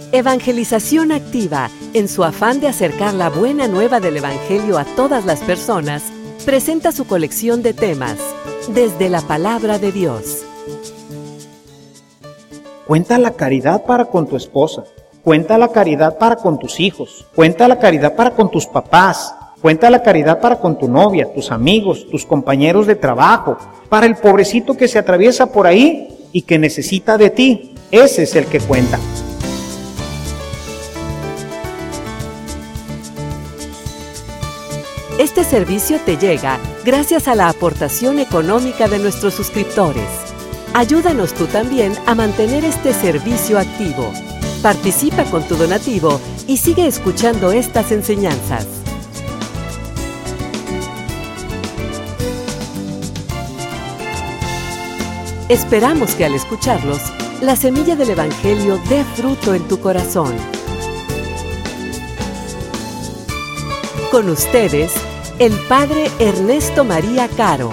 Evangelización Activa, en su afán de acercar la buena nueva del Evangelio a todas las personas, presenta su colección de temas, desde la Palabra de Dios. Cuenta la caridad para con tu esposa, cuenta la caridad para con tus hijos, cuenta la caridad para con tus papás, cuenta la caridad para con tu novia, tus amigos, tus compañeros de trabajo, para el pobrecito que se atraviesa por ahí y que necesita de ti. Ese es el que cuenta. Este servicio te llega gracias a la aportación económica de nuestros suscriptores. Ayúdanos tú también a mantener este servicio activo. Participa con tu donativo y sigue escuchando estas enseñanzas. Esperamos que al escucharlos, la semilla del Evangelio dé fruto en tu corazón. Con ustedes, el Padre Ernesto María Caro.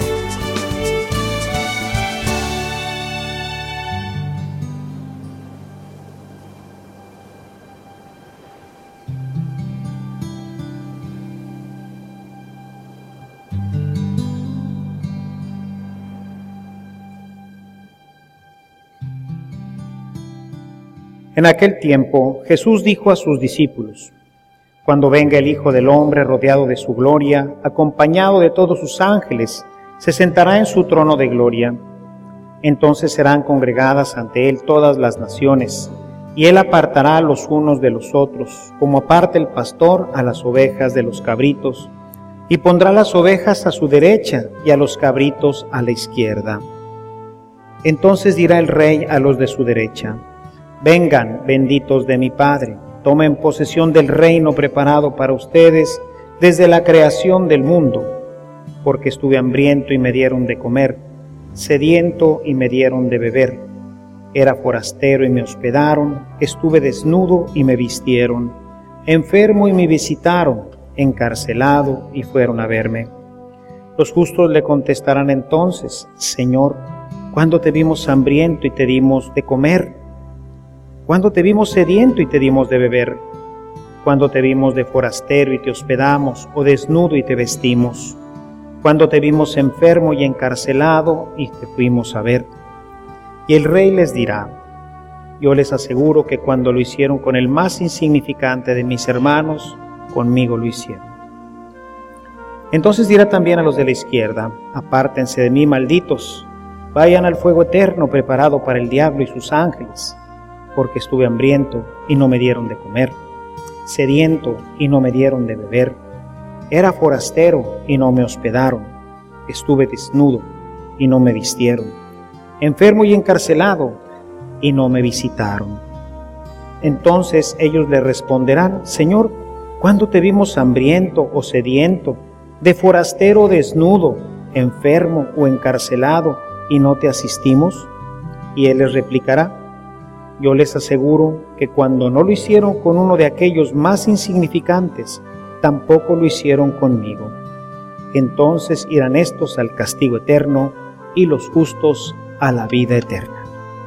En aquel tiempo, Jesús dijo a sus discípulos: Cuando venga el Hijo del Hombre rodeado de su gloria, acompañado de todos sus ángeles, se sentará en su trono de gloria. Entonces serán congregadas ante él todas las naciones, y él apartará a los unos de los otros, como aparta el pastor a las ovejas de los cabritos, y pondrá las ovejas a su derecha y a los cabritos a la izquierda. Entonces dirá el Rey a los de su derecha: Vengan, benditos de mi Padre, tomen posesión del reino preparado para ustedes desde la creación del mundo, porque estuve hambriento y me dieron de comer, sediento y me dieron de beber, era forastero y me hospedaron, estuve desnudo y me vistieron, enfermo y me visitaron, encarcelado y fueron a verme. Los justos le contestarán entonces: Señor, ¿cuándo te vimos hambriento y te dimos de comer? ¿Cuándo te vimos sediento y te dimos de beber? ¿Cuándo te vimos de forastero y te hospedamos, o desnudo y te vestimos? ¿Cuándo te vimos enfermo y encarcelado y te fuimos a ver? Y el Rey les dirá: Yo les aseguro que cuando lo hicieron con el más insignificante de mis hermanos, conmigo lo hicieron. Entonces dirá también a los de la izquierda: Apártense de mí, malditos, vayan al fuego eterno preparado para el diablo y sus ángeles. Porque estuve hambriento y no me dieron de comer, sediento y no me dieron de beber, era forastero y no me hospedaron, estuve desnudo y no me vistieron, enfermo y encarcelado y no me visitaron. Entonces ellos le responderán: Señor, ¿cuándo te vimos hambriento o sediento, de forastero o desnudo, enfermo o encarcelado y no te asistimos? Y él les replicará: Yo les aseguro que cuando no lo hicieron con uno de aquellos más insignificantes, tampoco lo hicieron conmigo. Entonces irán estos al castigo eterno y los justos a la vida eterna.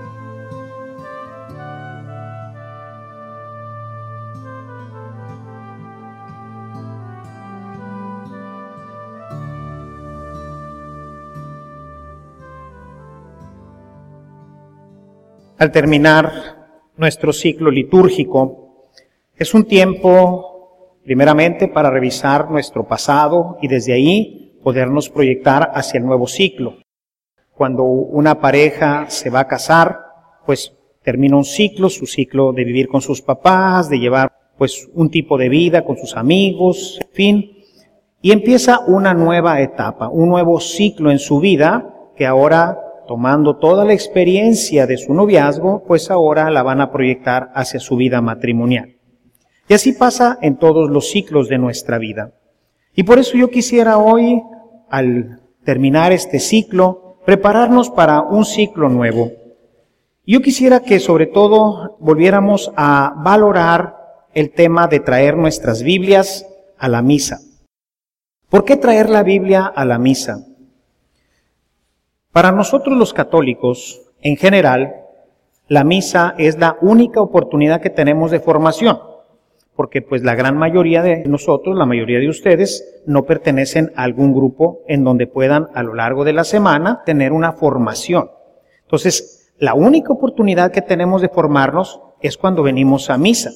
Al terminar nuestro ciclo litúrgico, es un tiempo, primeramente, para revisar nuestro pasado y desde ahí podernos proyectar hacia el nuevo ciclo. Cuando una pareja se va a casar, pues termina un ciclo, su ciclo de vivir con sus papás, de llevar pues un tipo de vida con sus amigos, en fin, y empieza una nueva etapa, un nuevo ciclo en su vida que ahora, tomando toda la experiencia de su noviazgo, pues ahora la van a proyectar hacia su vida matrimonial. Y así pasa en todos los ciclos de nuestra vida. Y por eso yo quisiera hoy, al terminar este ciclo, prepararnos para un ciclo nuevo. Yo quisiera que sobre todo volviéramos a valorar el tema de traer nuestras Biblias a la misa. ¿Por qué traer la Biblia a la misa? Para nosotros los católicos, en general, La misa es la única oportunidad que tenemos de formación, porque pues la gran mayoría de nosotros, la mayoría de ustedes, no pertenecen a algún grupo en donde puedan a lo largo de la semana tener una formación. Entonces, la única oportunidad que tenemos de formarnos es cuando venimos a misa.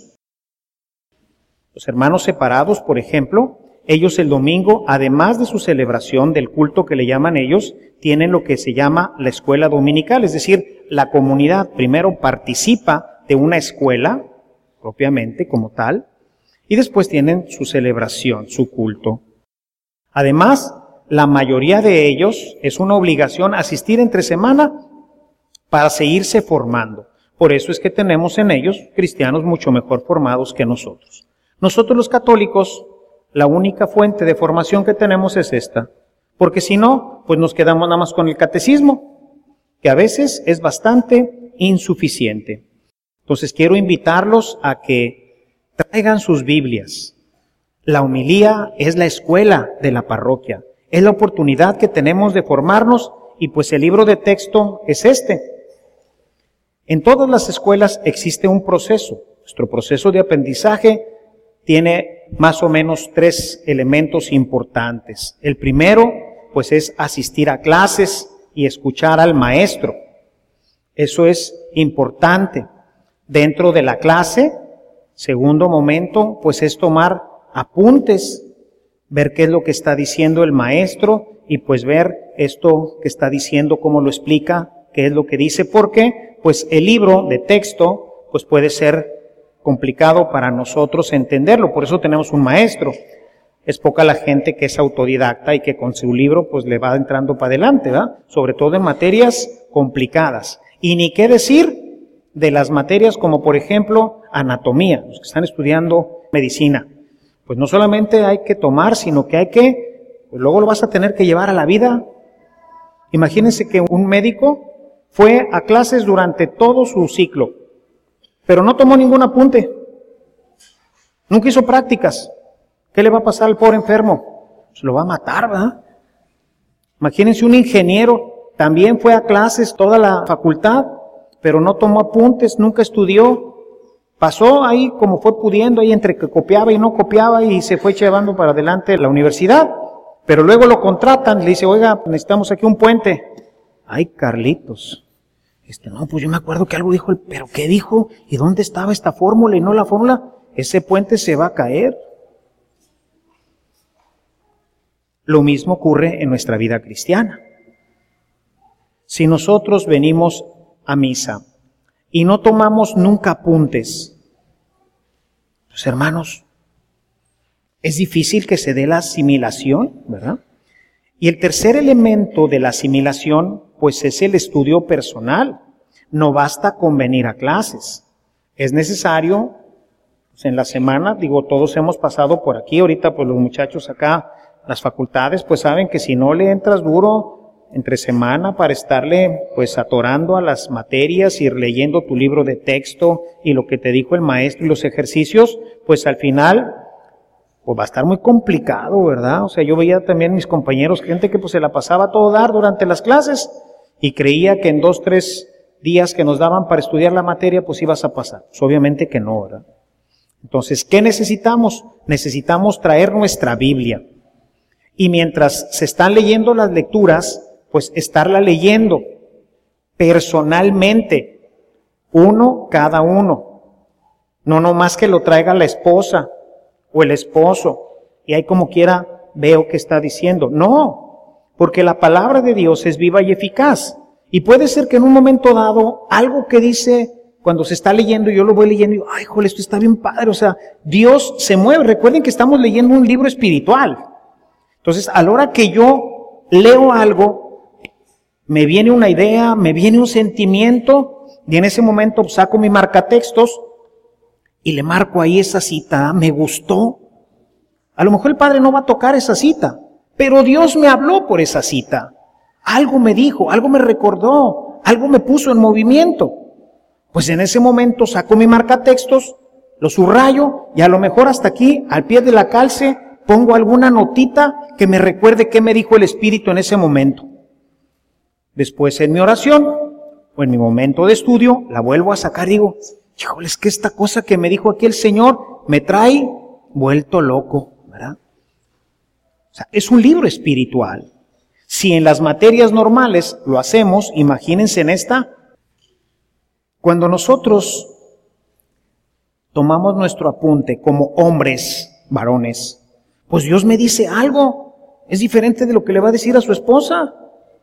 Los hermanos separados, por ejemplo, ellos el domingo, además de su celebración del culto que le llaman ellos, tienen lo que se llama la escuela dominical, es decir, la comunidad primero participa de una escuela, propiamente como tal, y después tienen su celebración, su culto. Además, la mayoría de ellos es una obligación asistir entre semana para seguirse formando. Por eso es que tenemos en ellos cristianos mucho mejor formados que nosotros. Nosotros los católicos, la única fuente de formación que tenemos es esta, porque si no, pues nos quedamos nada más con el catecismo, que a veces es bastante insuficiente. Entonces quiero invitarlos a que traigan sus Biblias. La homilía es la escuela de la parroquia, es la oportunidad que tenemos de formarnos y pues el libro de texto es este. En todas las escuelas existe un proceso. Nuestro proceso de aprendizaje tiene más o menos 3 elementos importantes. El primero, pues es asistir a clases y escuchar al maestro. Eso es importante. Dentro de la clase, segundo momento, pues es tomar apuntes, ver qué es lo que está diciendo el maestro y pues ver esto que está diciendo, cómo lo explica, qué es lo que dice, porque pues el libro de texto pues puede ser complicado para nosotros entenderlo, por eso tenemos un maestro. Es poca la gente que es autodidacta y que con su libro pues le va entrando para adelante, ¿verdad? Sobre todo en materias complicadas. Y ni qué decir de las materias como por ejemplo anatomía, los que están estudiando medicina. Pues no solamente hay que tomar, sino que hay que, pues luego lo vas a tener que llevar a la vida. Imagínense que un médico fue a clases durante todo su ciclo, pero no tomó ningún apunte. Nunca hizo prácticas. ¿Qué le va a pasar al pobre enfermo? Se lo va a matar, ¿verdad? Imagínense un ingeniero, también fue a clases toda la facultad, pero no tomó apuntes, nunca estudió. Pasó ahí como fue pudiendo, ahí entre que copiaba y no copiaba y se fue llevando para adelante la universidad. Pero luego lo contratan, le dice, oiga, necesitamos aquí un puente. Ay, Carlitos. No, pues yo me acuerdo que algo dijo, pero ¿qué dijo? ¿Y dónde estaba esta fórmula y no la fórmula? Ese puente se va a caer. Lo mismo ocurre en nuestra vida cristiana. Si nosotros venimos a misa y no tomamos nunca apuntes, pues hermanos, es difícil que se dé la asimilación, ¿verdad? Y el tercer elemento de la asimilación, pues es el estudio personal. No basta con venir a clases. Es necesario, pues en la semana, todos hemos pasado por aquí, ahorita pues los muchachos acá, las facultades, pues saben que si no le entras duro entre semana para estarle pues atorando a las materias, ir leyendo tu libro de texto y lo que te dijo el maestro y los ejercicios, pues al final pues va a estar muy complicado, ¿verdad? O sea, yo veía también mis compañeros, gente que pues se la pasaba a todo dar durante las clases y creía que en 2, 3 días que nos daban para estudiar la materia, pues ibas a pasar. Pues obviamente que no, ¿verdad? Entonces, ¿qué necesitamos? Necesitamos traer nuestra Biblia. Y mientras se están leyendo las lecturas, pues estarla leyendo personalmente, uno cada uno. No nomás que lo traiga la esposa o el esposo, y ahí como quiera veo que está diciendo. No, porque la palabra de Dios es viva y eficaz. Y puede ser que en un momento dado, algo que dice, cuando se está leyendo, yo lo voy leyendo y digo, ay, jole, esto está bien padre. O sea, Dios se mueve. Recuerden que estamos leyendo un libro espiritual. Entonces, a la hora que yo leo algo, me viene una idea, me viene un sentimiento, y en ese momento saco mi marcatextos y le marco ahí esa cita, me gustó. A lo mejor el Padre no va a tocar esa cita, pero Dios me habló por esa cita. Algo me dijo, algo me recordó, algo me puso en movimiento. Pues en ese momento saco mi marcatextos, lo subrayo y a lo mejor hasta aquí, al pie de la calce, pongo alguna notita que me recuerde qué me dijo el Espíritu en ese momento. Después en mi oración, o en mi momento de estudio, la vuelvo a sacar y digo, híjole, es que esta cosa que me dijo aquí el Señor me trae vuelto loco, ¿verdad? O sea, es un libro espiritual. Si en las materias normales lo hacemos, imagínense en esta. Cuando nosotros tomamos nuestro apunte como hombres, varones, pues Dios me dice algo. Es diferente de lo que le va a decir a su esposa.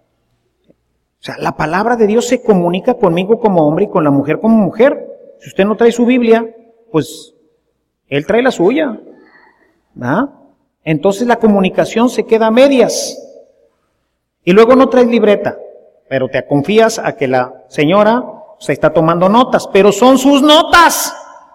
O sea, la palabra de Dios se comunica conmigo como hombre y con la mujer como mujer. Si usted no trae su Biblia, pues Él trae la suya, ¿verdad? Entonces la comunicación se queda a medias. Y luego no traes libreta, pero te confías a que la señora se está tomando notas, pero son sus notas.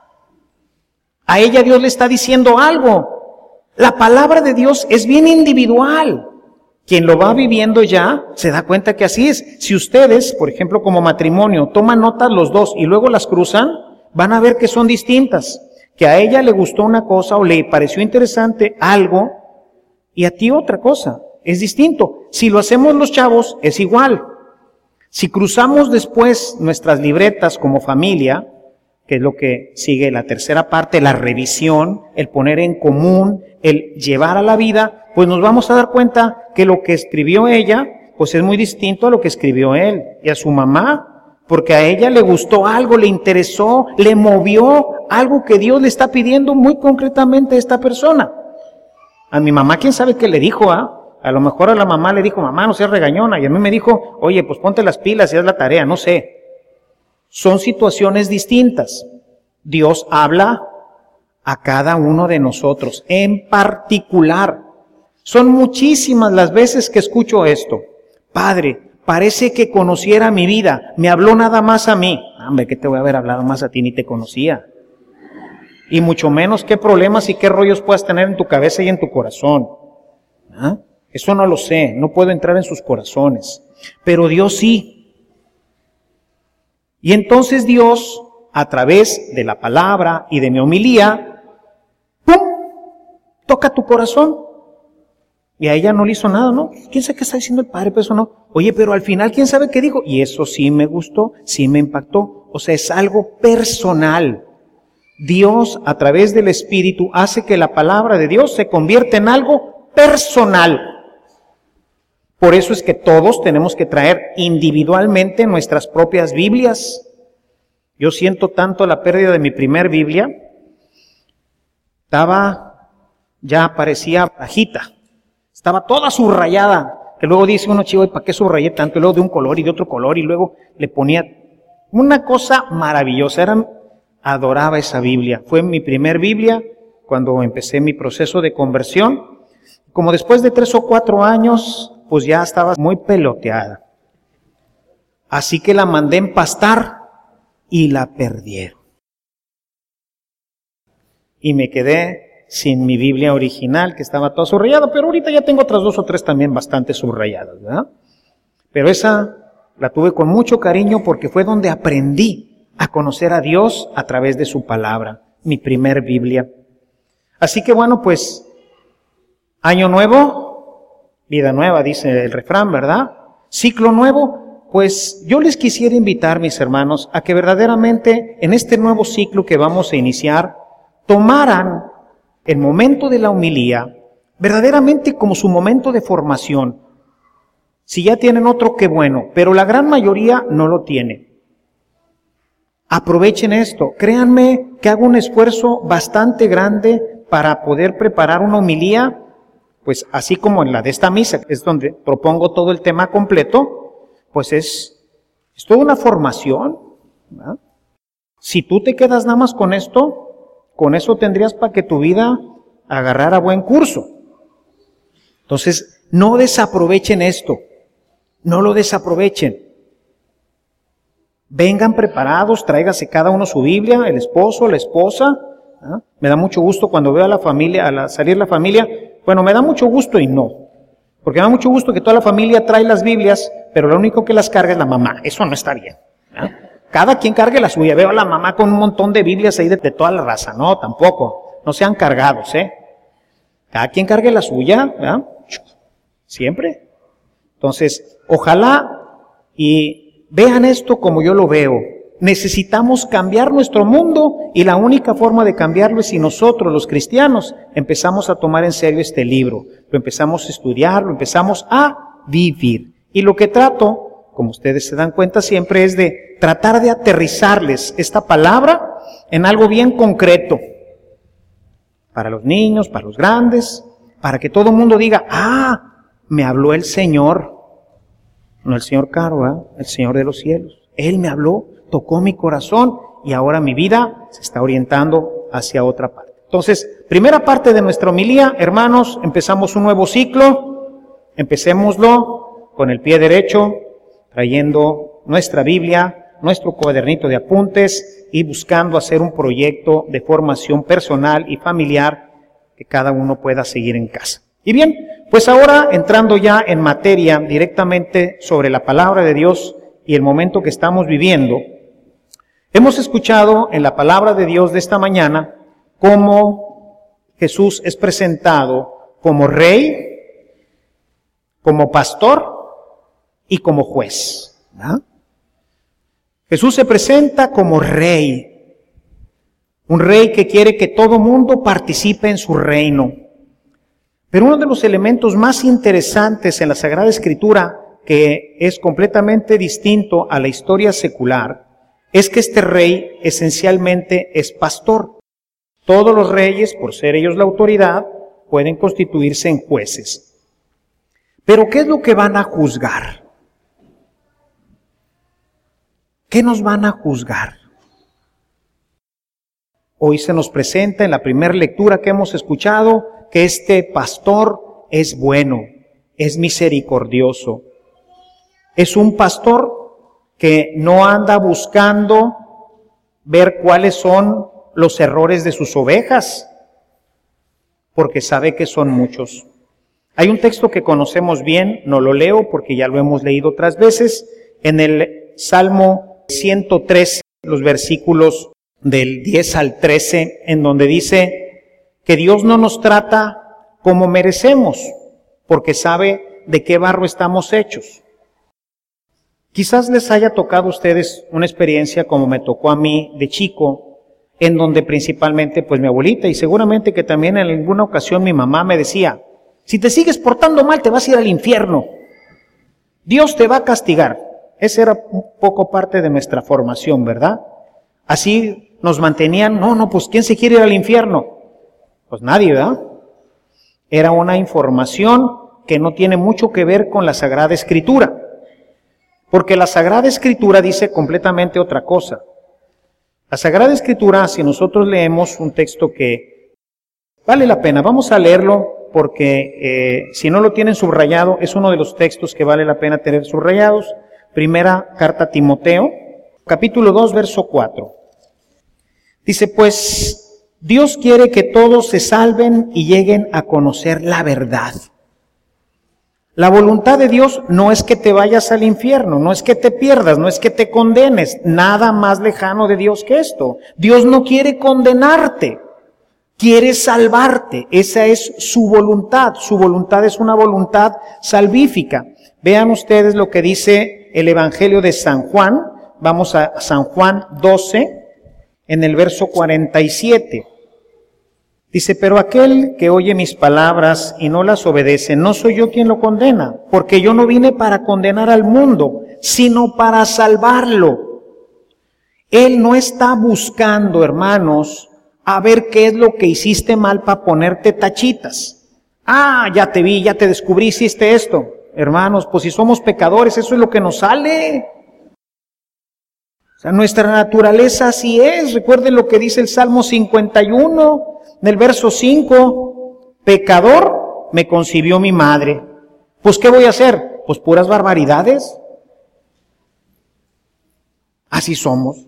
A ella Dios le está diciendo algo. La palabra de Dios es bien individual. Quien lo va viviendo ya se da cuenta que así es. Si ustedes, por ejemplo, como matrimonio, toman notas los dos y luego las cruzan, van a ver que son distintas. Que a ella le gustó una cosa o le pareció interesante algo y a ti otra cosa. Es distinto. Si lo hacemos los chavos, es igual. Si cruzamos después nuestras libretas como familia, que es lo que sigue la tercera parte, la revisión, el poner en común, el llevar a la vida, pues nos vamos a dar cuenta que lo que escribió ella, pues es muy distinto a lo que escribió él y a su mamá, porque a ella le gustó algo, le interesó, le movió algo que Dios le está pidiendo muy concretamente a esta persona. A mi mamá, ¿quién sabe qué le dijo? A lo mejor a la mamá le dijo, mamá, no seas regañona, y a mí me dijo, oye, pues ponte las pilas y haz la tarea, no sé. Son situaciones distintas. Dios habla a cada uno de nosotros en particular. Son muchísimas las veces que escucho esto. Padre, parece que conociera mi vida, me habló nada más a mí. Hombre, ¿qué te voy a haber hablado más a ti? Ni te conocía. Y mucho menos qué problemas y qué rollos puedas tener en tu cabeza y en tu corazón. ¿Ah? Eso no lo sé, no puedo entrar en sus corazones. Pero Dios sí. Y entonces Dios, a través de la palabra y de mi homilía, ¡pum!, toca tu corazón. Y a ella no le hizo nada, ¿no? ¿Quién sabe qué está diciendo el padre? Pero eso no. Oye, pero al final, ¿quién sabe qué dijo? Y eso sí me gustó, sí me impactó. O sea, es algo personal. Dios, a través del Espíritu, hace que la palabra de Dios se convierta en algo personal. Por eso es que todos tenemos que traer individualmente nuestras propias Biblias. Yo siento tanto la pérdida de mi primer Biblia. Ya parecía bajita. Estaba toda subrayada. Que luego dice uno, chivo, ¿y para qué subrayé tanto? Y luego de un color y de otro color. Y luego le ponía una cosa maravillosa. Adoraba esa Biblia. Fue mi primer Biblia cuando empecé mi proceso de conversión. Como después de 3 o 4 años, pues ya estaba muy peloteada. Así que la mandé empastar y la perdieron. Y me quedé sin mi Biblia original, que estaba toda subrayada, pero ahorita ya tengo otras 2 o 3 también bastante subrayadas, ¿verdad? Pero esa la tuve con mucho cariño porque fue donde aprendí a conocer a Dios a través de su palabra, mi primer Biblia. Así que bueno, pues, año nuevo, vida nueva, dice el refrán, ¿verdad? Ciclo nuevo, pues yo les quisiera invitar, mis hermanos, a que verdaderamente en este nuevo ciclo que vamos a iniciar, tomaran el momento de la homilía verdaderamente como su momento de formación. Si ya tienen otro, qué bueno, pero la gran mayoría no lo tiene. Aprovechen esto, créanme que hago un esfuerzo bastante grande para poder preparar una homilía, pues así como en la de esta misa, que es donde propongo todo el tema completo, pues es toda una formación, ¿verdad? Si tú te quedas nada más con esto, con eso tendrías para que tu vida agarrara buen curso. Entonces, no desaprovechen esto, no lo desaprovechen. Vengan preparados, tráigase cada uno su Biblia, el esposo, la esposa. ¿Ah? Me da mucho gusto cuando veo a la familia, salir la familia. Bueno, me da mucho gusto y no. Porque me da mucho gusto que toda la familia trae las Biblias, pero lo único que las carga es la mamá. Eso no está bien. ¿Ah? Cada quien cargue la suya. Veo a la mamá con un montón de Biblias ahí de toda la raza. No, tampoco. No sean cargados, ¿eh? Cada quien cargue la suya, ¿verdad? Siempre. Entonces, ojalá y vean esto como yo lo veo. Necesitamos cambiar nuestro mundo y la única forma de cambiarlo es si nosotros, los cristianos, empezamos a tomar en serio este libro. Lo empezamos a estudiar, lo empezamos a vivir. Y lo que trato, como ustedes se dan cuenta siempre, es de tratar de aterrizarles esta palabra en algo bien concreto. Para los niños, para los grandes, para que todo el mundo diga, me habló el Señor. No el Señor Caro, el Señor de los cielos. Él me habló, tocó mi corazón y ahora mi vida se está orientando hacia otra parte. Entonces, primera parte de nuestra homilía, hermanos, empezamos un nuevo ciclo. Empecémoslo con el pie derecho, trayendo nuestra Biblia, nuestro cuadernito de apuntes y buscando hacer un proyecto de formación personal y familiar que cada uno pueda seguir en casa. Y bien, pues ahora entrando ya en materia directamente sobre la palabra de Dios y el momento que estamos viviendo, hemos escuchado en la palabra de Dios de esta mañana cómo Jesús es presentado como rey, como pastor y como juez, ¿verdad? Jesús se presenta como rey, un rey que quiere que todo mundo participe en su reino. Pero uno de los elementos más interesantes en la Sagrada Escritura, que es completamente distinto a la historia secular, es que este rey esencialmente es pastor. Todos los reyes, por ser ellos la autoridad, pueden constituirse en jueces. Pero ¿qué es lo que van a juzgar? ¿Qué nos van a juzgar? Hoy se nos presenta en la primera lectura que hemos escuchado que este pastor es bueno, es misericordioso. Es un pastor que no anda buscando ver cuáles son los errores de sus ovejas, porque sabe que son muchos. Hay un texto que conocemos bien, no lo leo porque ya lo hemos leído otras veces, en el Salmo 103, los versículos del 10 al 13, en donde dice que Dios no nos trata como merecemos, porque sabe de qué barro estamos hechos. Quizás les haya tocado a ustedes una experiencia como me tocó a mí de chico, en donde principalmente pues mi abuelita y seguramente que también en alguna ocasión mi mamá me decía, si te sigues portando mal te vas a ir al infierno, Dios te va a castigar. Esa era un poco parte de nuestra formación, ¿verdad? Así nos mantenían, pues ¿quién se quiere ir al infierno? Pues nadie, ¿verdad? Era una información que no tiene mucho que ver con la Sagrada Escritura. Porque la Sagrada Escritura dice completamente otra cosa. La Sagrada Escritura, si nosotros leemos un texto que vale la pena, vamos a leerlo porque si no lo tienen subrayado, es uno de los textos que vale la pena tener subrayados. Primera carta a Timoteo, capítulo 2, verso 4. Dice, pues, Dios quiere que todos se salven y lleguen a conocer la verdad. La voluntad de Dios no es que te vayas al infierno, no es que te pierdas, no es que te condenes, nada más lejano de Dios que esto. Dios no quiere condenarte, quiere salvarte, esa es su voluntad es una voluntad salvífica. Vean ustedes lo que dice el Evangelio de San Juan, vamos a San Juan 12, en el verso 47. Dice, pero aquel que oye mis palabras y no las obedece, no soy yo quien lo condena, porque yo no vine para condenar al mundo, sino para salvarlo. Él no está buscando, hermanos, a ver qué es lo que hiciste mal para ponerte tachitas. Ya te vi, ya te descubrí, hiciste esto. Hermanos, pues si somos pecadores, eso es lo que nos sale. O sea, nuestra naturaleza así es. Recuerden lo que dice el Salmo 51, en el verso 5. Pecador me concibió mi madre. Pues ¿qué voy a hacer? Pues puras barbaridades. Así somos.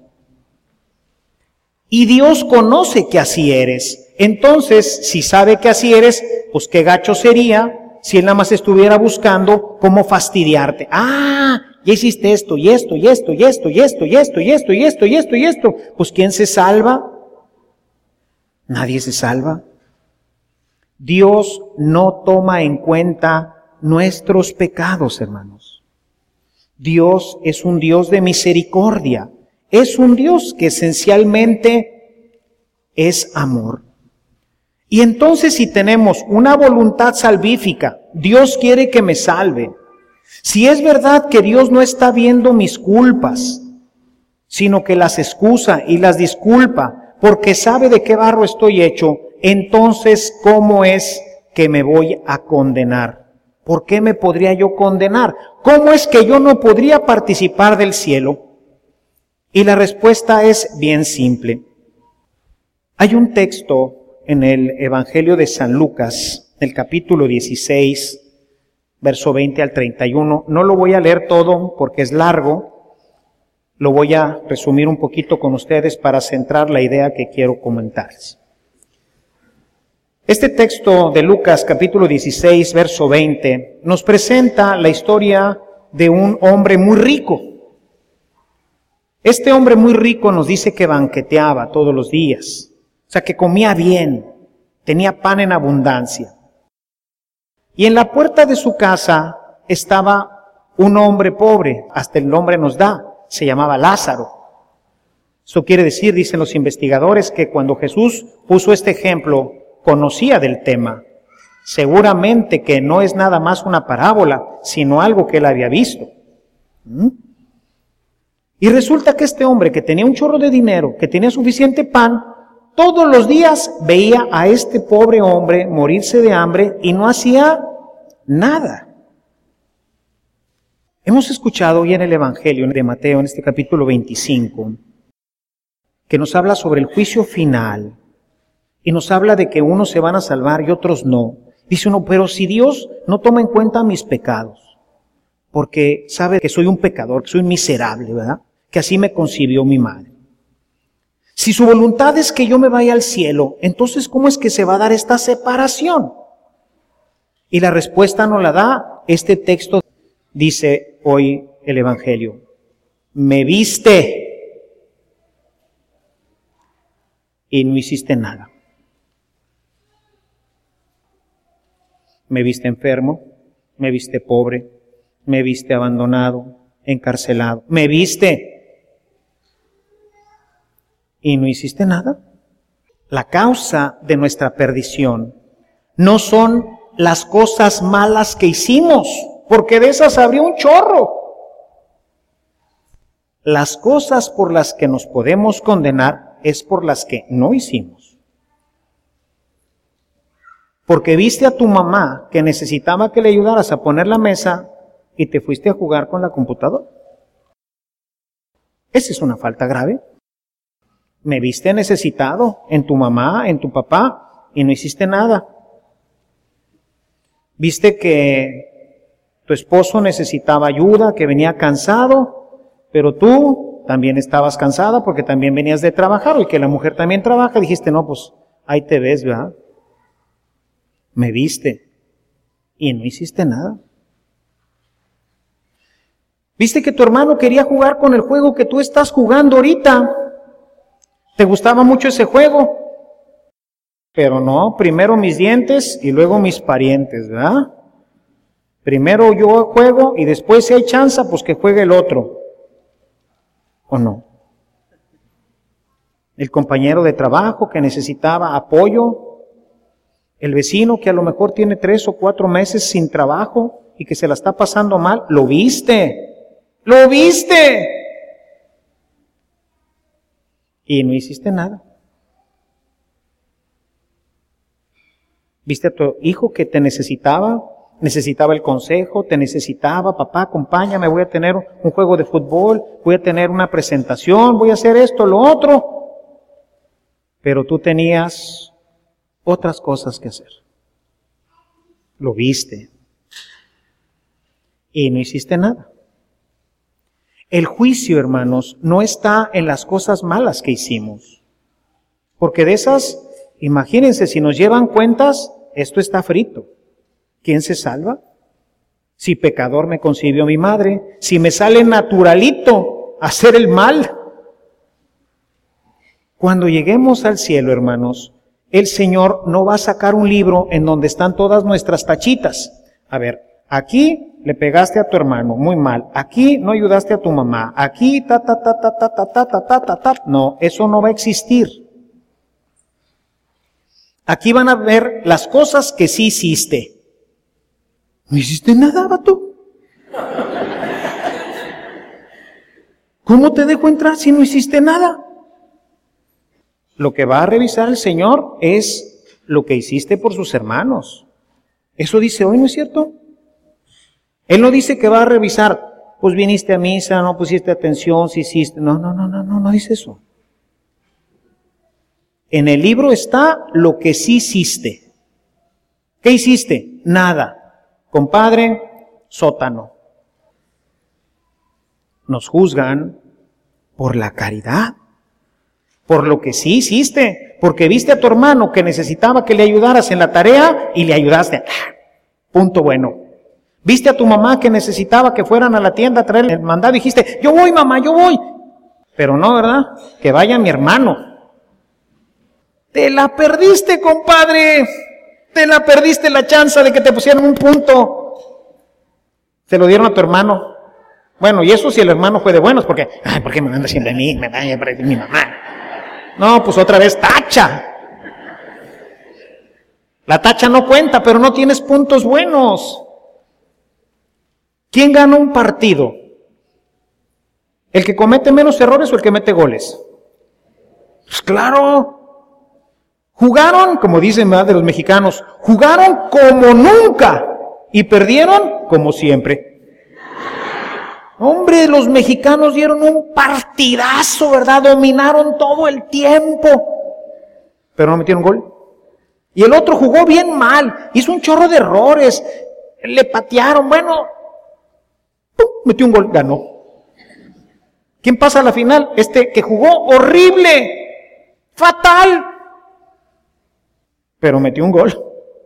Y Dios conoce que así eres. Entonces, si sabe que así eres, pues qué gacho sería si Él nada más estuviera buscando cómo fastidiarte. Ya hiciste esto, y esto, y esto, y esto, y esto, y esto, y esto, y esto, y esto, y esto. Pues ¿quién se salva? Nadie se salva. Dios no toma en cuenta nuestros pecados, hermanos. Dios es un Dios de misericordia. Es un Dios que esencialmente es amor. Y entonces si tenemos una voluntad salvífica, Dios quiere que me salve. Si es verdad que Dios no está viendo mis culpas, sino que las excusa y las disculpa porque sabe de qué barro estoy hecho, entonces ¿cómo es que me voy a condenar? ¿Por qué me podría yo condenar? ¿Cómo es que yo no podría participar del cielo? Y la respuesta es bien simple. Hay un texto en el Evangelio de San Lucas, el capítulo 16, verso 20 al 31. No lo voy a leer todo porque es largo. Lo voy a resumir un poquito con ustedes para centrar la idea que quiero comentarles. Este texto de Lucas, capítulo 16, verso 20, nos presenta la historia de un hombre muy rico. Este hombre muy rico nos dice que banqueteaba todos los días, o sea, que comía bien, tenía pan en abundancia. Y en la puerta de su casa estaba un hombre pobre, hasta el nombre nos da, se llamaba Lázaro. Eso quiere decir, dicen los investigadores, que cuando Jesús puso este ejemplo, conocía del tema. Seguramente que no es nada más una parábola, sino algo que él había visto. Y resulta que este hombre que tenía un chorro de dinero, que tenía suficiente pan, todos los días veía a este pobre hombre morirse de hambre y no hacía nada. Hemos escuchado hoy en el Evangelio de Mateo, en este capítulo 25, que nos habla sobre el juicio final. Y nos habla de que unos se van a salvar y otros no. Dice uno, pero si Dios no toma en cuenta mis pecados, porque sabe que soy un pecador, que soy miserable, ¿verdad? Que así me concibió mi madre. Si su voluntad es que yo me vaya al cielo, entonces ¿cómo es que se va a dar esta separación? Y la respuesta nos la da este texto, dice hoy el Evangelio. Me viste y no hiciste nada. Me viste enfermo, me viste pobre, me viste abandonado, encarcelado. Me viste y no hiciste nada. La causa de nuestra perdición no son las cosas malas que hicimos, porque de esas habría un chorro. Las cosas por las que nos podemos condenar es por las que no hicimos. Porque viste a tu mamá que necesitaba que le ayudaras a poner la mesa y te fuiste a jugar con la computadora. Esa es una falta grave. Me viste necesitado en tu mamá, en tu papá, y no hiciste nada. Viste que tu esposo necesitaba ayuda, que venía cansado, pero tú también estabas cansada porque también venías de trabajar, y que la mujer también trabaja. Dijiste, no, pues ahí te ves, ¿verdad? Me viste y no hiciste nada. Viste que tu hermano quería jugar con el juego que tú estás jugando ahorita. ¿Te gustaba mucho ese juego? Pero no, primero mis dientes y luego mis parientes, ¿verdad? Primero yo juego y después si hay chance, pues que juegue el otro. ¿O no? El compañero de trabajo que necesitaba apoyo. El vecino que a lo mejor tiene 3 o 4 meses sin trabajo y que se la está pasando mal, lo viste. ¡Lo viste! Y no hiciste nada. ¿Viste a tu hijo que te necesitaba el consejo, te necesitaba, papá, acompáñame, voy a tener un juego de fútbol, voy a tener una presentación, voy a hacer esto, lo otro? Pero tú tenías otras cosas que hacer. Lo viste. Y no hiciste nada. El juicio, hermanos, no está en las cosas malas que hicimos. Porque de esas, imagínense, si nos llevan cuentas, esto está frito. ¿Quién se salva? Si pecador me concibió mi madre, si me sale naturalito hacer el mal. Cuando lleguemos al cielo, hermanos, el Señor no va a sacar un libro en donde están todas nuestras tachitas. A ver, aquí le pegaste a tu hermano, muy mal. Aquí no ayudaste a tu mamá. Aquí, No, eso no va a existir. Aquí van a ver las cosas que sí hiciste. ¿No hiciste nada, vato? ¿Cómo te dejo entrar si no hiciste nada? Lo que va a revisar el Señor es lo que hiciste por sus hermanos. Eso dice hoy, ¿no es cierto? Él no dice que va a revisar, pues viniste a misa, no pusiste atención, si hiciste. No dice eso. En el libro está lo que sí hiciste. ¿Qué hiciste? Nada. Compadre, sótano. Nos juzgan por la caridad, por lo que sí hiciste, porque viste a tu hermano que necesitaba que le ayudaras en la tarea y le ayudaste. Punto bueno. Viste a tu mamá que necesitaba que fueran a la tienda a traer el mandado y dijiste, yo voy mamá, yo voy. Pero no, ¿verdad? Que vaya mi hermano. Te la perdiste, compadre. Te la perdiste la chance de que te pusieran un punto. Se lo dieron a tu hermano. Bueno, y eso si el hermano fue de buenos, porque, ¿por qué me manda siempre a mí? Me da a mi mamá. No, pues otra vez tacha. La tacha no cuenta, pero no tienes puntos buenos. ¿Quién gana un partido? ¿El que comete menos errores o el que mete goles? Pues claro. Jugaron, como dicen de los mexicanos, jugaron como nunca y perdieron como siempre. Hombre, los mexicanos dieron un partidazo, ¿verdad? Dominaron todo el tiempo, pero no metieron gol. Y el otro jugó bien mal, hizo un chorro de errores, le patearon, bueno, ¡pum!, metió un gol, ganó. ¿Quién pasa a la final? Este que jugó horrible, fatal, pero metió un gol.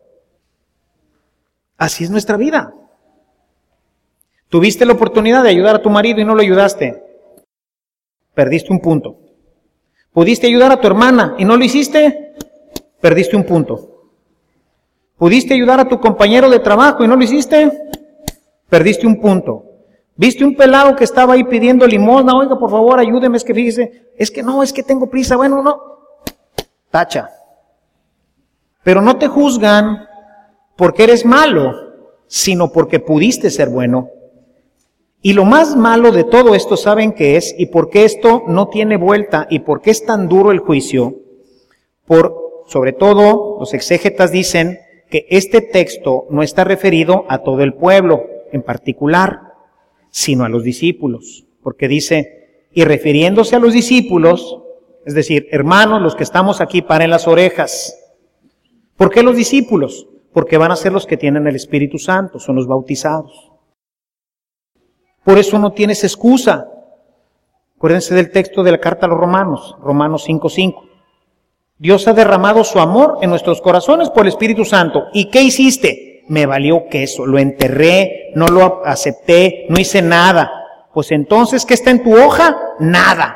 Así es nuestra vida. Tuviste la oportunidad de ayudar a tu marido y no lo ayudaste. Perdiste un punto. Pudiste ayudar a tu hermana y no lo hiciste. Perdiste un punto. Pudiste ayudar a tu compañero de trabajo y no lo hiciste. Perdiste un punto. Viste un pelado que estaba ahí pidiendo limosna. Oiga, por favor, ayúdeme, es que fíjese. Es que tengo prisa. Bueno, no. Tacha. Pero no te juzgan porque eres malo, sino porque pudiste ser bueno. Y lo más malo de todo esto, ¿saben qué es? Y por qué esto no tiene vuelta y por qué es tan duro el juicio. Sobre todo, los exégetas dicen que este texto no está referido a todo el pueblo en particular, sino a los discípulos. Porque dice, y refiriéndose a los discípulos, es decir, hermanos, los que estamos aquí, paren las orejas. ¿Por qué los discípulos? Porque van a ser los que tienen el Espíritu Santo, son los bautizados. Por eso no tienes excusa. Acuérdense del texto de la carta a los Romanos, Romanos 5:5. Dios ha derramado su amor en nuestros corazones por el Espíritu Santo. ¿Y qué hiciste? Me valió queso, lo enterré, no lo acepté, no hice nada. Pues entonces, ¿qué está en tu hoja? Nada.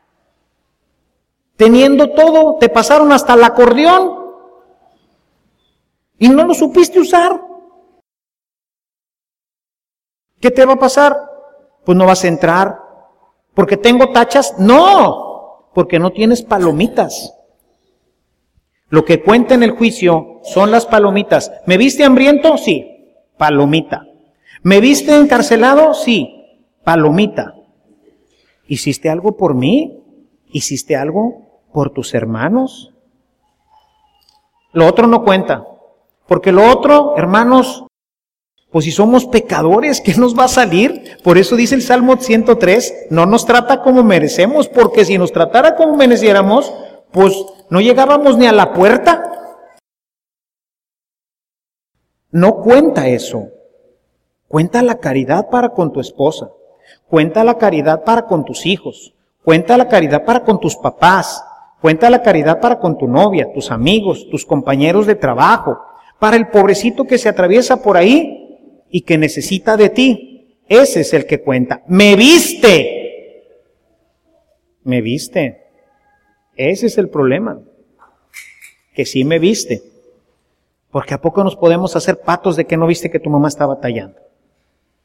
Teniendo todo, te pasaron hasta el acordeón y no lo supiste usar. ¿Qué te va a pasar? Pues no vas a entrar. ¿Porque tengo tachas? No, porque no tienes palomitas. Lo que cuenta en el juicio son las palomitas. ¿Me viste hambriento? Sí, palomita. ¿Me viste encarcelado? Sí, palomita. ¿Hiciste algo por mí? ¿Hiciste algo por tus hermanos? Lo otro no cuenta. Porque lo otro, hermanos, pues si somos pecadores, ¿qué nos va a salir? Por eso dice el Salmo 103, no nos trata como merecemos, porque si nos tratara como mereciéramos, pues no llegábamos ni a la puerta. No cuenta eso. Cuenta la caridad para con tu esposa. Cuenta la caridad para con tus hijos. Cuenta la caridad para con tus papás. Cuenta la caridad para con tu novia, tus amigos, tus compañeros de trabajo. Para el pobrecito que se atraviesa por ahí y que necesita de ti. Ese es el que cuenta. ¡Me viste! ¿Me viste? Ese es el problema. Que sí me viste. Porque ¿a poco nos podemos hacer patos de que no viste que tu mamá estaba tallando?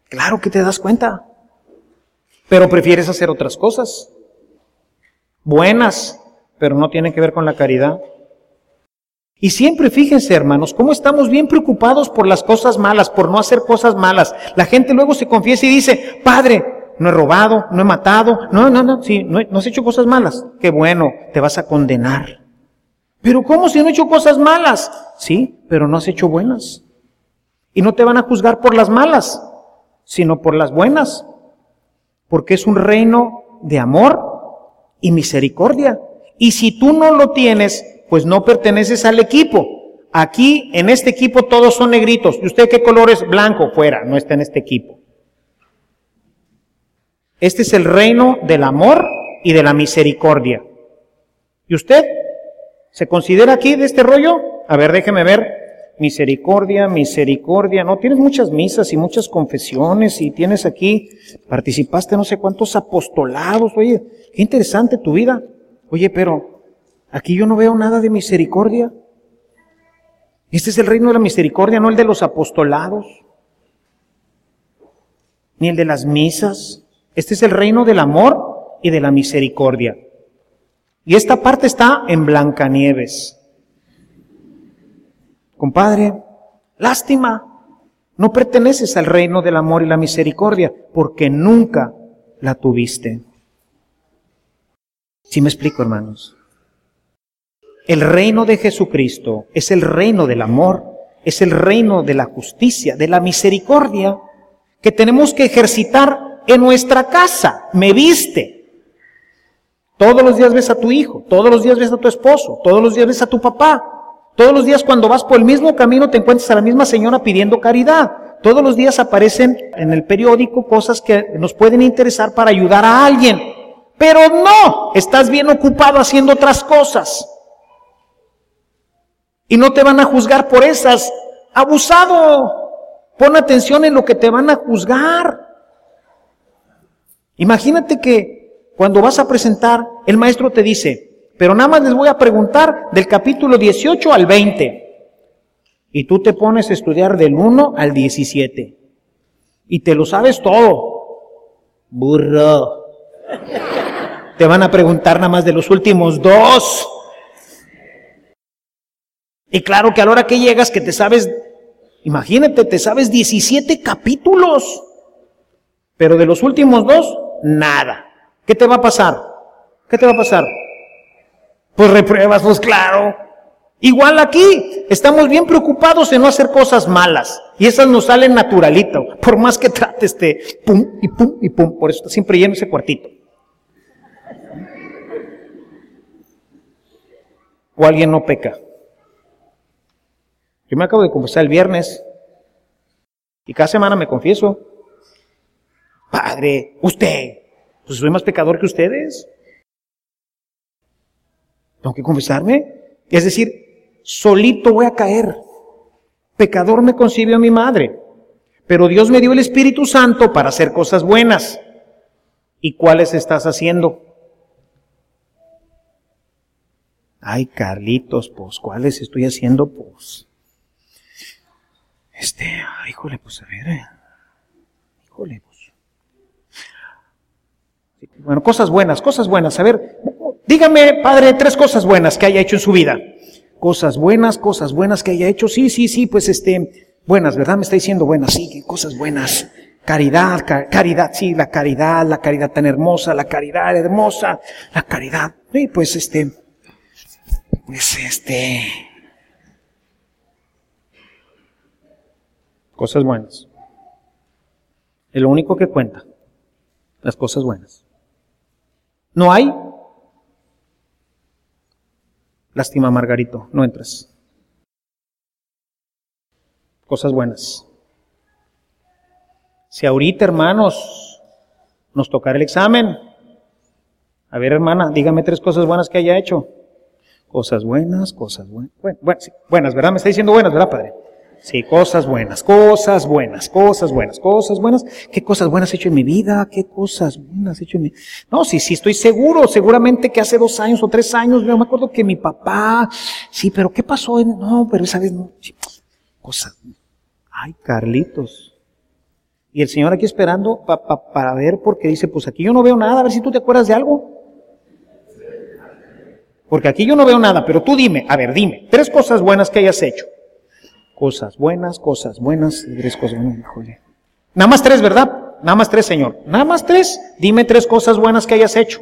Claro que te das cuenta. Pero prefieres hacer otras cosas. Buenas, pero no tienen que ver con la caridad. Y siempre fíjense, hermanos, cómo estamos bien preocupados por las cosas malas, por no hacer cosas malas. La gente luego se confiesa y dice, Padre, no he robado, no he matado, sí, no has hecho cosas malas. Qué bueno, te vas a condenar. Pero ¿cómo si no he hecho cosas malas? Sí, pero no has hecho buenas. Y no te van a juzgar por las malas, sino por las buenas. Porque es un reino de amor y misericordia. Y si tú no lo tienes, pues no perteneces al equipo. Aquí, en este equipo, todos son negritos. ¿Y usted qué color es? Blanco, fuera, no está en este equipo. Este es el reino del amor y de la misericordia. ¿Y usted se considera aquí de este rollo? A ver, déjeme ver. Misericordia, misericordia. No, tienes muchas misas y muchas confesiones y tienes aquí, participaste no sé cuántos apostolados. Oye, qué interesante tu vida. Oye, pero aquí yo no veo nada de misericordia. Este es el reino de la misericordia, no el de los apostolados, ni el de las misas. Este es el reino del amor y de la misericordia. Y esta parte está en Blancanieves. Compadre, lástima, no perteneces al reino del amor y la misericordia, porque nunca la tuviste. ¿Sí me explico, hermanos? El reino de Jesucristo es el reino del amor, es el reino de la justicia, de la misericordia, que tenemos que ejercitar en nuestra casa. Me viste. Todos los días ves a tu hijo, todos los días ves a tu esposo, todos los días ves a tu papá. Todos los días cuando vas por el mismo camino te encuentras a la misma señora pidiendo caridad. Todos los días aparecen en el periódico cosas que nos pueden interesar para ayudar a alguien. Pero no, estás bien ocupado haciendo otras cosas. Y no te van a juzgar por esas. Abusado. Pon atención en lo que te van a juzgar. Imagínate que cuando vas a presentar, el maestro te dice, pero nada más les voy a preguntar del capítulo 18 al 20. Y tú te pones a estudiar del 1 al 17. Y te lo sabes todo. Burro. Te van a preguntar nada más de los últimos 2. Y claro que a la hora que llegas que te sabes, imagínate, te sabes 17 capítulos. Pero de los últimos 2, nada. ¿Qué te va a pasar? ¿Qué te va a pasar? Pues repruebas, pues claro. Igual aquí, estamos bien preocupados en no hacer cosas malas. Y esas nos salen naturalito. Por más que trates de pum y pum y pum. Por eso está siempre lleno ese cuartito. O alguien no peca. Yo me acabo de confesar el viernes. Y cada semana me confieso. Padre, usted, pues soy más pecador que ustedes. Tengo que confesarme. Es decir, solito voy a caer. Pecador me concibió mi madre. Pero Dios me dio el Espíritu Santo para hacer cosas buenas. ¿Y cuáles estás haciendo? Ay, Carlitos, pues, ¿cuáles estoy haciendo? Pues, híjole, pues, a ver, híjole, pues. Bueno, cosas buenas, a ver. Dígame, padre, 3 cosas buenas que haya hecho en su vida. Cosas buenas que haya hecho. Sí, pues buenas, ¿verdad? Me está diciendo buenas, sí, cosas buenas. Caridad, sí, la caridad tan hermosa, la caridad hermosa, la caridad. Sí, pues cosas buenas. Es lo único que cuenta. Las cosas buenas. ¿No hay? Lástima, Margarito, no entras. Cosas buenas. Si ahorita, hermanos, nos tocará el examen. A ver, hermana, dígame 3 cosas buenas que haya hecho. Cosas buenas. Sí, buenas, ¿verdad? Me está diciendo buenas, ¿verdad, padre? Sí, cosas buenas. ¿Qué cosas buenas he hecho en mi vida? ¿Qué cosas buenas he hecho en mi vida? No, sí, estoy seguro, seguramente que hace 2 años o 3 años, yo me acuerdo que mi papá, sí, pero ¿qué pasó? No, pero esa vez no. Sí, cosas. Ay, Carlitos. Y el Señor aquí esperando para ver, porque dice, pues aquí yo no veo nada, a ver si tú te acuerdas de algo. Porque aquí yo no veo nada, pero tú dime, a ver, dime, 3 cosas buenas que hayas hecho. Cosas buenas, 3 cosas buenas, híjole. Nada más 3, ¿verdad? Nada más 3, Señor. Nada más 3, dime 3 cosas buenas que hayas hecho.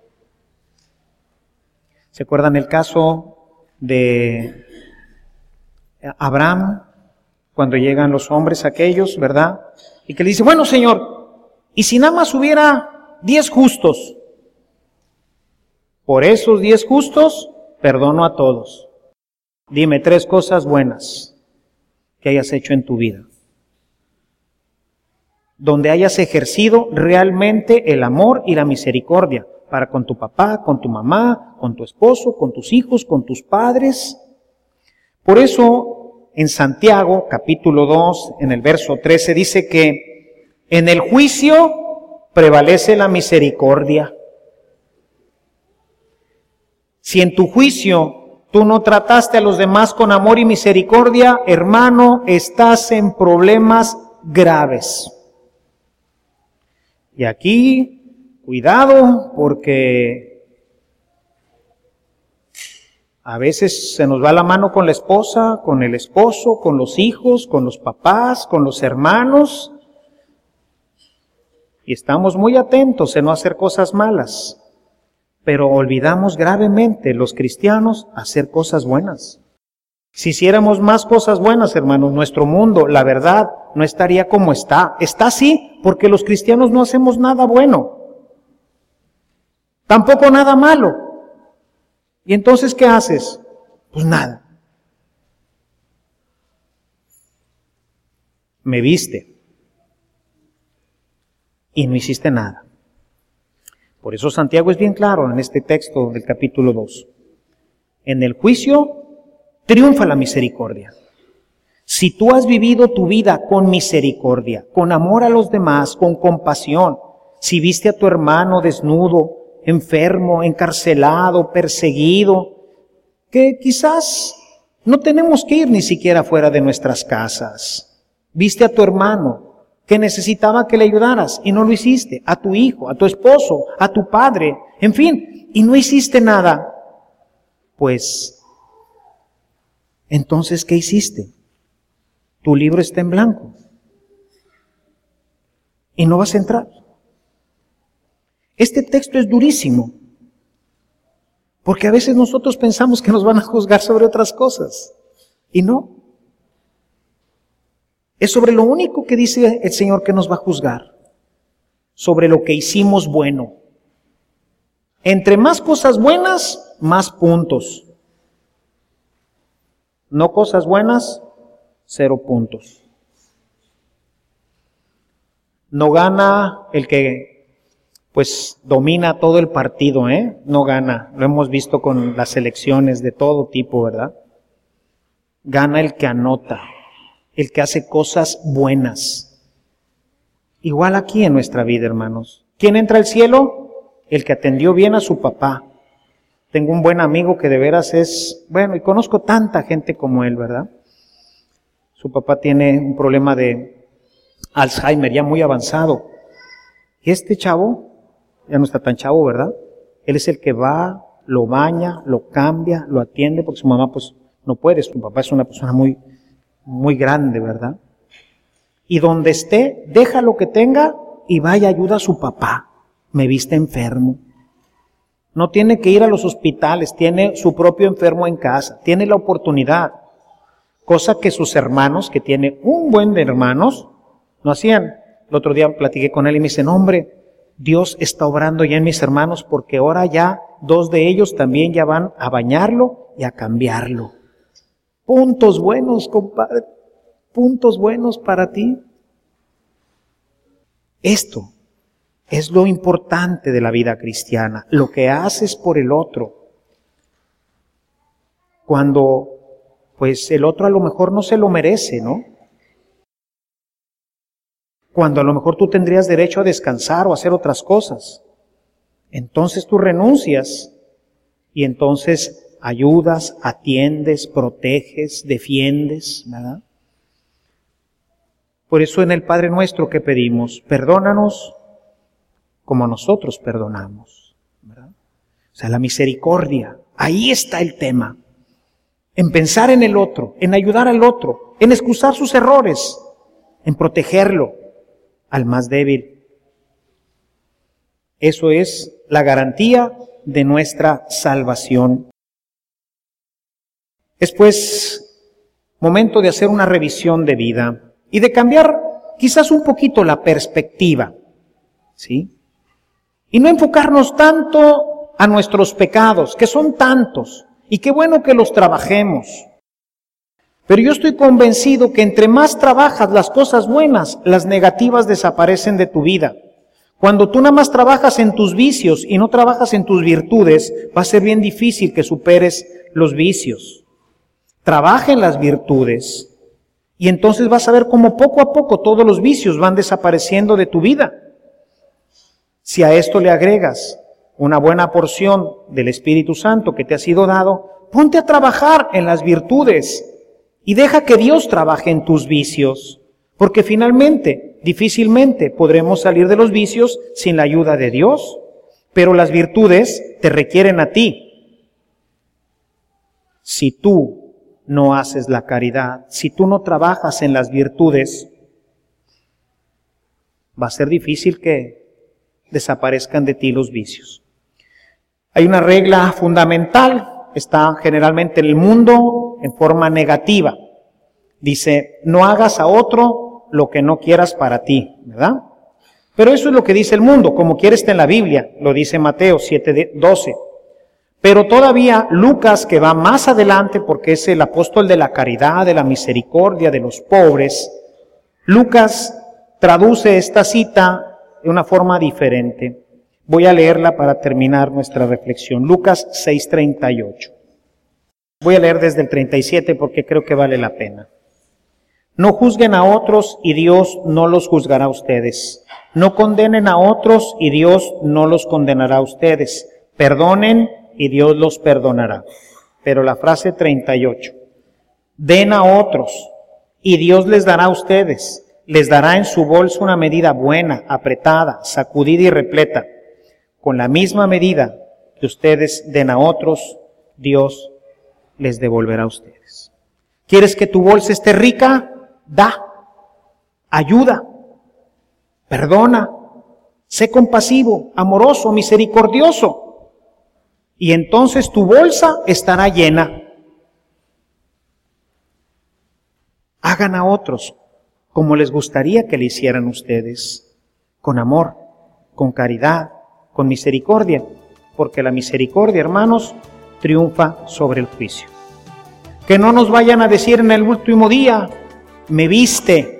¿Se acuerdan el caso de Abraham? Cuando llegan los hombres aquellos, ¿verdad? Y que le dice, bueno, Señor, ¿y si nada más hubiera 10 justos? Por esos 10 justos, perdono a todos. Dime 3 cosas buenas que hayas hecho en tu vida, donde hayas ejercido realmente el amor y la misericordia para con tu papá, con tu mamá, con tu esposo, con tus hijos, con tus padres. Por eso, en Santiago, capítulo 2, en el verso 13, dice que en el juicio prevalece la misericordia. Si en tu juicio tú no trataste a los demás con amor y misericordia, hermano, estás en problemas graves. Y aquí, cuidado, porque a veces se nos va la mano con la esposa, con el esposo, con los hijos, con los papás, con los hermanos, y estamos muy atentos en no hacer cosas malas. Pero olvidamos gravemente los cristianos hacer cosas buenas. Si hiciéramos más cosas buenas, hermanos, nuestro mundo, la verdad, no estaría como está. Está así porque los cristianos no hacemos nada bueno. Tampoco nada malo. ¿Y entonces qué haces? Pues nada. Me viste y no hiciste nada. Por eso Santiago es bien claro en este texto del capítulo 2. En el juicio triunfa la misericordia. Si tú has vivido tu vida con misericordia, con amor a los demás, con compasión, si viste a tu hermano desnudo, enfermo, encarcelado, perseguido, que quizás no tenemos que ir ni siquiera fuera de nuestras casas. Viste a tu hermano que necesitaba que le ayudaras y no lo hiciste, a tu hijo, a tu esposo, a tu padre, en fin, y no hiciste nada, pues, entonces, ¿qué hiciste? Tu libro está en blanco y no vas a entrar. Este texto es durísimo, porque a veces nosotros pensamos que nos van a juzgar sobre otras cosas, y no. Es sobre lo único que dice el Señor que nos va a juzgar, sobre lo que hicimos bueno. Entre más cosas buenas, más puntos. No cosas buenas, 0 puntos. No gana el que, pues, domina todo el partido, No gana. Lo hemos visto con las elecciones de todo tipo, ¿verdad? Gana el que anota, el que hace cosas buenas. Igual aquí en nuestra vida, hermanos. ¿Quién entra al cielo? El que atendió bien a su papá. Tengo un buen amigo que de veras es, bueno, y conozco tanta gente como él, ¿verdad? Su papá tiene un problema de Alzheimer ya muy avanzado. Y este chavo, ya no está tan chavo, ¿verdad? Él es el que va, lo baña, lo cambia, lo atiende, porque su mamá pues no puede, su papá es una persona muy grande, ¿verdad? Y donde esté, deja lo que tenga y vaya, ayuda a su papá. Me viste enfermo. No tiene que ir a los hospitales, tiene su propio enfermo en casa, tiene la oportunidad. Cosa que sus hermanos, que tiene un buen de hermanos, no hacían. El otro día platiqué con él y me dice, no, hombre, Dios está obrando ya en mis hermanos porque ahora ya 2 de ellos también ya van a bañarlo y a cambiarlo. Puntos buenos, compadre. Puntos buenos para ti. Esto es lo importante de la vida cristiana, lo que haces por el otro. Cuando, pues, el otro a lo mejor no se lo merece, ¿no? Cuando a lo mejor tú tendrías derecho a descansar o a hacer otras cosas. Entonces tú renuncias y entonces ayudas, atiendes, proteges, defiendes, ¿verdad? Por eso en el Padre Nuestro que pedimos, perdónanos como nosotros perdonamos, ¿verdad? O sea, la misericordia, ahí está el tema. En pensar en el otro, en ayudar al otro, en excusar sus errores, en protegerlo al más débil. Eso es la garantía de nuestra salvación. Es pues momento de hacer una revisión de vida y de cambiar quizás un poquito la perspectiva, ¿sí? Y no enfocarnos tanto a nuestros pecados, que son tantos, y qué bueno que los trabajemos. Pero yo estoy convencido que entre más trabajas las cosas buenas, las negativas desaparecen de tu vida. Cuando tú nada más trabajas en tus vicios y no trabajas en tus virtudes, va a ser bien difícil que superes los vicios. Trabaja en las virtudes y entonces vas a ver cómo poco a poco todos los vicios van desapareciendo de tu vida. Si a esto le agregas una buena porción del Espíritu Santo que te ha sido dado, ponte a trabajar en las virtudes y deja que Dios trabaje en tus vicios, porque finalmente, difícilmente podremos salir de los vicios sin la ayuda de Dios, pero las virtudes te requieren a ti. Si tú no haces la caridad, si tú no trabajas en las virtudes, va a ser difícil que desaparezcan de ti los vicios. Hay una regla fundamental, está generalmente en el mundo en forma negativa. Dice, no hagas a otro lo que no quieras para ti, ¿verdad? Pero eso es lo que dice el mundo, como quiere está en la Biblia, lo dice Mateo 7:12. Pero todavía Lucas, que va más adelante porque es el apóstol de la caridad, de la misericordia, de los pobres, Lucas traduce esta cita de una forma diferente. Voy a leerla para terminar nuestra reflexión. Lucas 6:38. Voy a leer desde el 37 porque creo que vale la pena. No juzguen a otros y Dios no los juzgará a ustedes. No condenen a otros y Dios no los condenará a ustedes. Perdonen y Dios los perdonará. Pero la frase 38. Den a otros y Dios les dará a ustedes. Les dará en su bolsa una medida buena, apretada, sacudida y repleta. Con la misma medida que ustedes den a otros, Dios les devolverá a ustedes. ¿Quieres que tu bolsa esté rica? Da, ayuda, perdona, sé compasivo, amoroso, misericordioso. Y entonces tu bolsa estará llena. Hagan a otros como les gustaría que le hicieran ustedes, con amor, con caridad, con misericordia, porque la misericordia, hermanos, triunfa sobre el juicio. Que no nos vayan a decir en el último día, me viste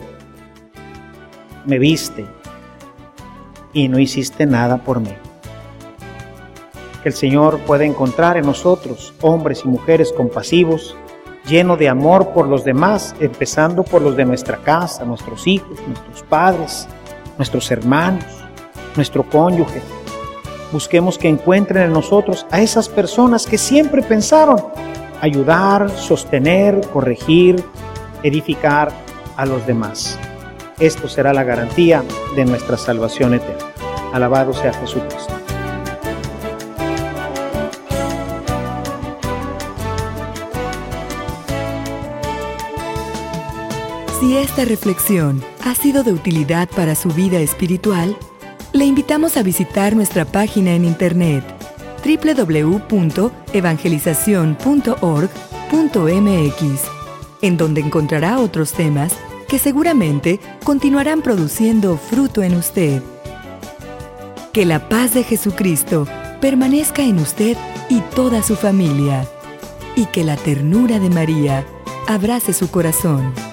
y no hiciste nada por mí. Que el Señor pueda encontrar en nosotros hombres y mujeres compasivos, llenos de amor por los demás, empezando por los de nuestra casa, nuestros hijos, nuestros padres, nuestros hermanos, nuestro cónyuge. Busquemos que encuentren en nosotros a esas personas que siempre pensaron ayudar, sostener, corregir, edificar a los demás. Esto será la garantía de nuestra salvación eterna. Alabado sea Jesucristo. Si esta reflexión ha sido de utilidad para su vida espiritual, le invitamos a visitar nuestra página en internet www.evangelizacion.org.mx, en donde encontrará otros temas que seguramente continuarán produciendo fruto en usted. Que la paz de Jesucristo permanezca en usted y toda su familia, y que la ternura de María abrace su corazón.